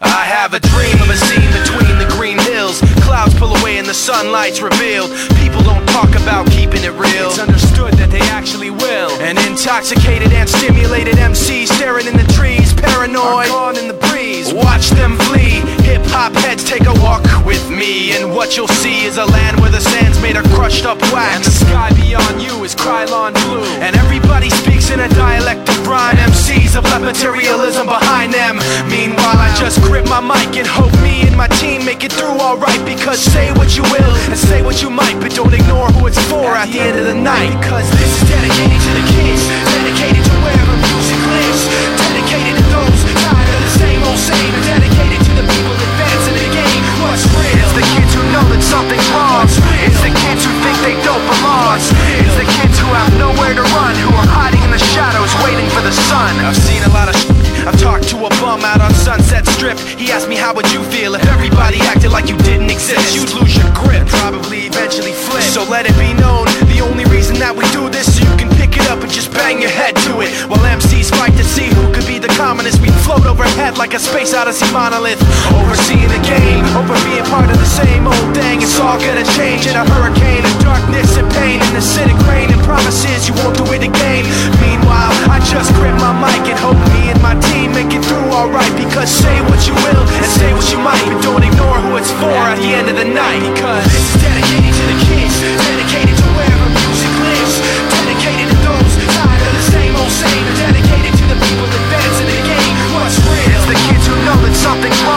I have a dream of a scene between the green hills. Clouds pull away and the sunlight's revealed. People don't talk about keeping it real. It's understood that they actually will. An intoxicated and stimulated MC staring in the trees, paranoid, gone in the breeze. Watch them flee. Hip-hop heads take a walk with me, and what you'll see is a land where the sand's made of crushed up wax, and the sky beyond you is Krylon blue. And everybody speaks in a dialect of rhyme. MCs have left materialism behind them. Meanwhile, I just grip my mic and hope me and my team make it through alright. Because say what you will and say what you might, but don't ignore who it's for at the end of the night. Because this is dedicated to the kids, dedicated to wherever music lives, dedicated to those tired of the same old same, and dedicated to the people advancing the game. What's real? It's the kids who know that something's wrong. It's the kids who think they don't belong. It's the kids who have nowhere to run, who are hiding in the shadows waiting for the sun. I've seen a lot of I've talked to a bum out on Sunset Strip. He asked me how would you feel if everybody acted like you didn't exist. You'd lose your grip, probably eventually flip. So let it be known, the only reason that we do this, so you can pick it up and just bang your head to it. While MCs fight to see who could be the commonest, we float overhead like a space odyssey monolith, overseeing the game, over being part of the same old thing. It's all gonna change in a hurricane of darkness and pain, and acidic rain, and promises you won't do it again. Meanwhile, I just grip my mic and hope me and my team make it through alright. Because say what you will and say what you might, but don't ignore who it's for at the end of the night. Because this is dedicated to the kids, dedicated to wherever music lives, dedicated to those tired of the same old same, and dedicated to the people advancing the game. What's real? It's the kids who know that something's wrong.